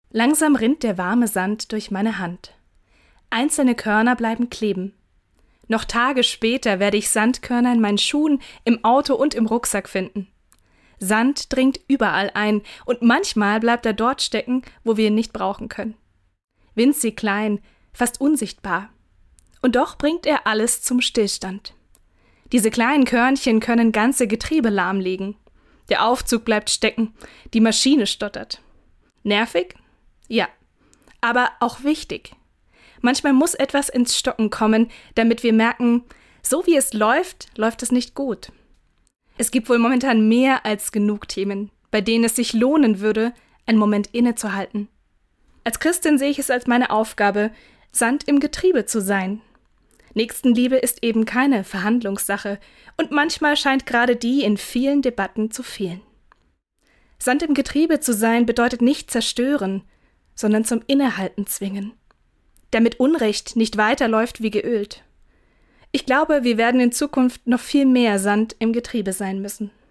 Langsam rinnt der warme Sand durch meine Hand. Einzelne Körner bleiben kleben. Noch Tage später werde ich Sandkörner in meinen Schuhen, im Auto und im Rucksack finden. Sand dringt überall ein und manchmal bleibt er dort stecken, wo wir ihn nicht brauchen können. Winzig klein, fast unsichtbar. Und doch bringt er alles zum Stillstand. Diese kleinen Körnchen können ganze Getriebe lahmlegen. Der Aufzug bleibt stecken, die Maschine stottert. Nervig? Ja, aber auch wichtig. Manchmal muss etwas ins Stocken kommen, damit wir merken, so wie es läuft, läuft es nicht gut. Es gibt wohl momentan mehr als genug Themen, bei denen es sich lohnen würde, einen Moment innezuhalten. Als Christin sehe ich es als meine Aufgabe, Sand im Getriebe zu sein. Nächstenliebe ist eben keine Verhandlungssache und manchmal scheint gerade die in vielen Debatten zu fehlen. Sand im Getriebe zu sein bedeutet nicht zerstören, sondern zum Innehalten zwingen, damit Unrecht nicht weiterläuft wie geölt. Ich glaube, wir werden in Zukunft noch viel mehr Sand im Getriebe sein müssen.